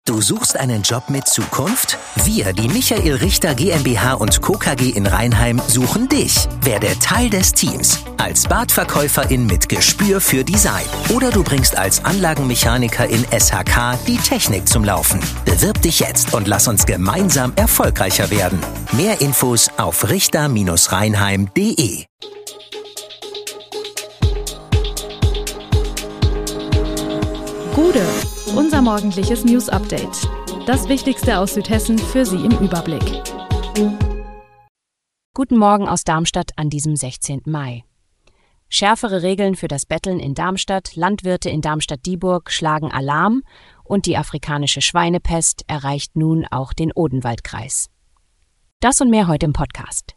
Du suchst einen Job mit Zukunft? Wir, die Michael Richter GmbH und Co. KG in Rheinheim, suchen dich. Werde Teil des Teams. Als Badverkäuferin mit Gespür für Design. Oder du bringst als Anlagenmechanikerin SHK die Technik zum Laufen. Bewirb dich jetzt und lass uns gemeinsam erfolgreicher werden. Mehr Infos auf richter-rheinheim.de. Gude, unser morgendliches News-Update. Das Wichtigste aus Südhessen für Sie im Überblick. Guten Morgen aus Darmstadt an diesem 16. Mai. Schärfere Regeln für das Betteln in Darmstadt, Landwirte in Darmstadt-Dieburg schlagen Alarm und die afrikanische Schweinepest erreicht nun auch den Odenwaldkreis. Das und mehr heute im Podcast.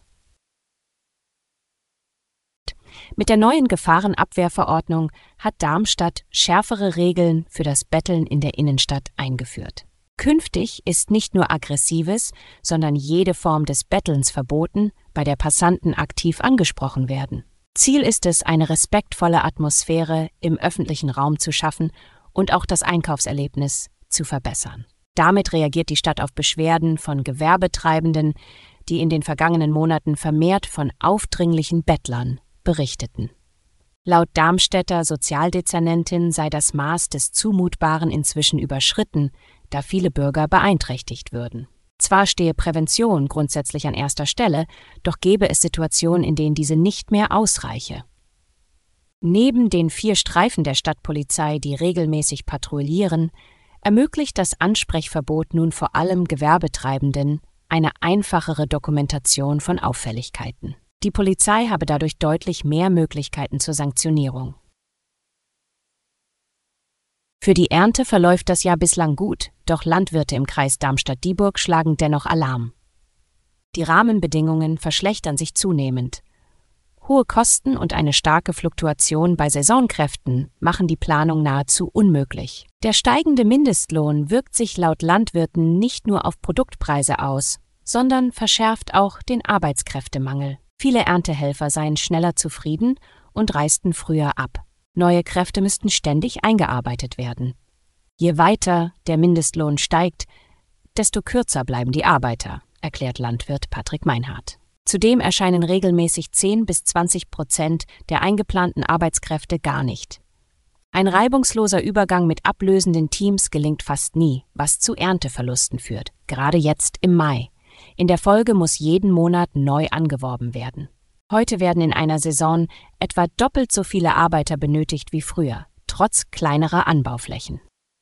Mit der neuen Gefahrenabwehrverordnung hat Darmstadt schärfere Regeln für das Betteln in der Innenstadt eingeführt. Künftig ist nicht nur aggressives, sondern jede Form des Bettelns verboten, bei der Passanten aktiv angesprochen werden. Ziel ist es, eine respektvolle Atmosphäre im öffentlichen Raum zu schaffen und auch das Einkaufserlebnis zu verbessern. Damit reagiert die Stadt auf Beschwerden von Gewerbetreibenden, die in den vergangenen Monaten vermehrt von aufdringlichen Bettlern berichteten. Laut Darmstädter Sozialdezernentin sei das Maß des Zumutbaren inzwischen überschritten, da viele Bürger beeinträchtigt würden. Zwar stehe Prävention grundsätzlich an erster Stelle, doch gäbe es Situationen, in denen diese nicht mehr ausreiche. Neben den 4 Streifen der Stadtpolizei, die regelmäßig patrouillieren, ermöglicht das Ansprechverbot nun vor allem Gewerbetreibenden eine einfachere Dokumentation von Auffälligkeiten. Die Polizei habe dadurch deutlich mehr Möglichkeiten zur Sanktionierung. Für die Ernte verläuft das Jahr bislang gut, doch Landwirte im Kreis Darmstadt-Dieburg schlagen dennoch Alarm. Die Rahmenbedingungen verschlechtern sich zunehmend. Hohe Kosten und eine starke Fluktuation bei Saisonkräften machen die Planung nahezu unmöglich. Der steigende Mindestlohn wirkt sich laut Landwirten nicht nur auf Produktpreise aus, sondern verschärft auch den Arbeitskräftemangel. Viele Erntehelfer seien schneller zufrieden und reisten früher ab. Neue Kräfte müssten ständig eingearbeitet werden. Je weiter der Mindestlohn steigt, desto kürzer bleiben die Arbeiter, erklärt Landwirt Patrick Meinhardt. Zudem erscheinen regelmäßig 10-20% der eingeplanten Arbeitskräfte gar nicht. Ein reibungsloser Übergang mit ablösenden Teams gelingt fast nie, was zu Ernteverlusten führt, gerade jetzt im Mai. In der Folge muss jeden Monat neu angeworben werden. Heute werden in einer Saison etwa doppelt so viele Arbeiter benötigt wie früher, trotz kleinerer Anbauflächen.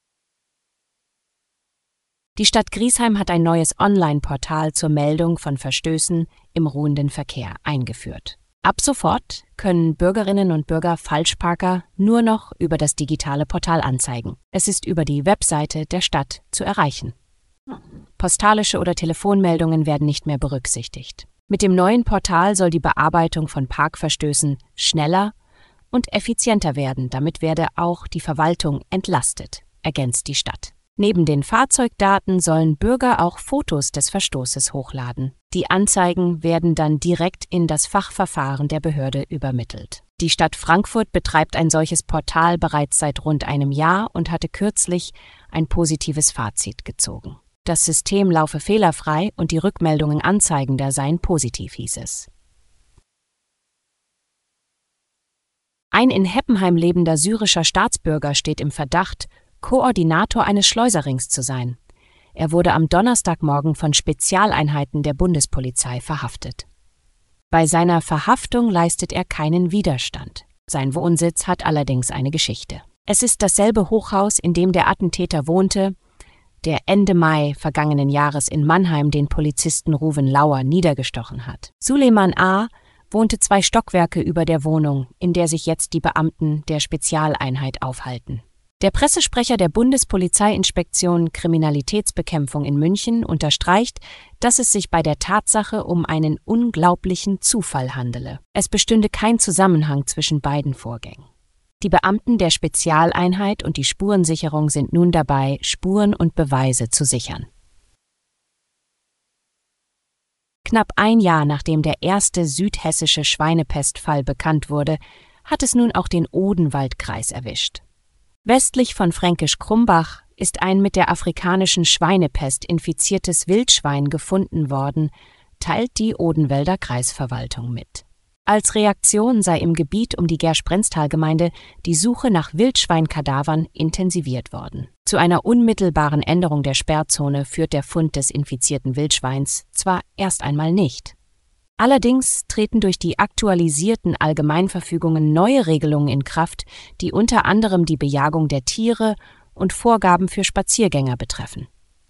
Die Stadt Griesheim hat ein neues Online-Portal zur Meldung von Verstößen im ruhenden Verkehr eingeführt. Ab sofort können Bürgerinnen und Bürger Falschparker nur noch über das digitale Portal anzeigen. Es ist über die Webseite der Stadt zu erreichen. Postalische oder Telefonmeldungen werden nicht mehr berücksichtigt. Mit dem neuen Portal soll die Bearbeitung von Parkverstößen schneller und effizienter werden. Damit werde auch die Verwaltung entlastet, ergänzt die Stadt. Neben den Fahrzeugdaten sollen Bürger auch Fotos des Verstoßes hochladen. Die Anzeigen werden dann direkt in das Fachverfahren der Behörde übermittelt. Die Stadt Frankfurt betreibt ein solches Portal bereits seit rund einem Jahr und hatte kürzlich ein positives Fazit gezogen. Das System laufe fehlerfrei und die Rückmeldungen anzeigender seien positiv, hieß es. Ein in Heppenheim lebender syrischer Staatsbürger steht im Verdacht, Koordinator eines Schleuserrings zu sein. Er wurde am Donnerstagmorgen von Spezialeinheiten der Bundespolizei verhaftet. Bei seiner Verhaftung leistet er keinen Widerstand. Sein Wohnsitz hat allerdings eine Geschichte. Es ist dasselbe Hochhaus, in dem der Attentäter wohnte, der Ende Mai vergangenen Jahres in Mannheim den Polizisten Ruven Lauer niedergestochen hat. Suleiman A. wohnte 2 Stockwerke über der Wohnung, in der sich jetzt die Beamten der Spezialeinheit aufhalten. Der Pressesprecher der Bundespolizeiinspektion Kriminalitätsbekämpfung in München unterstreicht, dass es sich bei der Tatsache um einen unglaublichen Zufall handele. Es bestünde kein Zusammenhang zwischen beiden Vorgängen. Die Beamten der Spezialeinheit und die Spurensicherung sind nun dabei, Spuren und Beweise zu sichern. Knapp ein Jahr nachdem der erste südhessische Schweinepestfall bekannt wurde, hat es nun auch den Odenwaldkreis erwischt. Westlich von Fränkisch Krumbach ist ein mit der afrikanischen Schweinepest infiziertes Wildschwein gefunden worden, teilt die Odenwälder Kreisverwaltung mit. Als Reaktion sei im Gebiet um die Gersch-Brenztal-Gemeinde die Suche nach Wildschweinkadavern intensiviert worden. Zu einer unmittelbaren Änderung der Sperrzone führt der Fund des infizierten Wildschweins zwar erst einmal nicht. Allerdings treten durch die aktualisierten Allgemeinverfügungen neue Regelungen in Kraft, die unter anderem die Bejagung der Tiere und Vorgaben für Spaziergänger betreffen.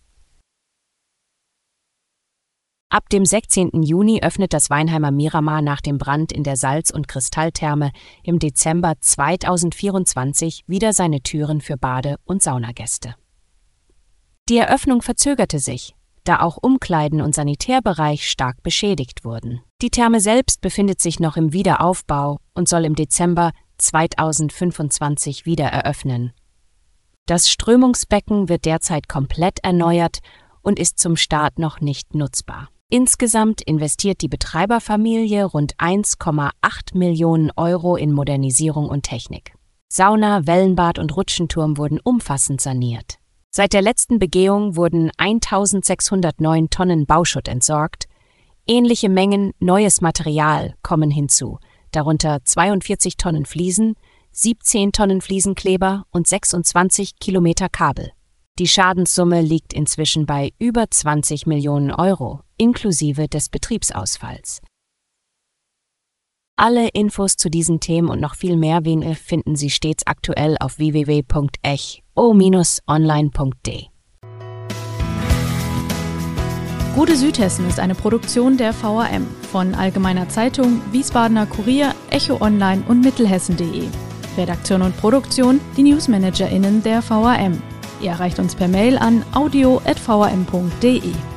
Ab dem 16. Juni öffnet das Weinheimer Miramar nach dem Brand in der Salz- und Kristalltherme im Dezember 2024 wieder seine Türen für Bade- und Saunagäste. Die Eröffnung verzögerte sich, da auch Umkleiden- und Sanitärbereich stark beschädigt wurden. Die Therme selbst befindet sich noch im Wiederaufbau und soll im Dezember 2025 wieder eröffnen. Das Strömungsbecken wird derzeit komplett erneuert und ist zum Start noch nicht nutzbar. Insgesamt investiert die Betreiberfamilie rund 1,8 Millionen Euro in Modernisierung und Technik. Sauna, Wellenbad und Rutschenturm wurden umfassend saniert. Seit der letzten Begehung wurden 1.609 Tonnen Bauschutt entsorgt. Ähnliche Mengen neues Material kommen hinzu, darunter 42 Tonnen Fliesen, 17 Tonnen Fliesenkleber und 26 Kilometer Kabel. Die Schadenssumme liegt inzwischen bei über 20 Millionen Euro, inklusive des Betriebsausfalls. Alle Infos zu diesen Themen und noch viel mehr finden Sie stets aktuell auf www.echo-online.de. Gute Südhessen ist eine Produktion der VRM von Allgemeiner Zeitung, Wiesbadener Kurier, Echo Online und Mittelhessen.de. Redaktion und Produktion, die NewsmanagerInnen der VRM. Ihr erreicht uns per Mail an audio@vrm.de.